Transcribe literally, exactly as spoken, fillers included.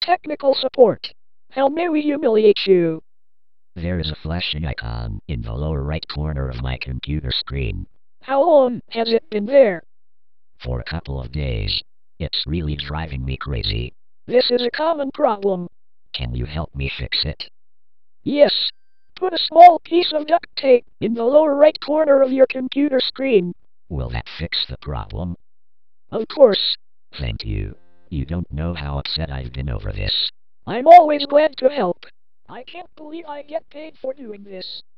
technical support. How may we humiliate you? There is a flashing icon in the lower right corner of my computer screen. How long has it been there? For a couple of days. It's really driving me crazy. This is a common problem. Can you help me fix it? Yes. Put a small piece of duct tape in the lower right corner of your computer screen. Will that fix the problem? Of course. Thank you. You don't know how upset I've been over this. I'm always glad to help. I can't believe I get paid for doing this.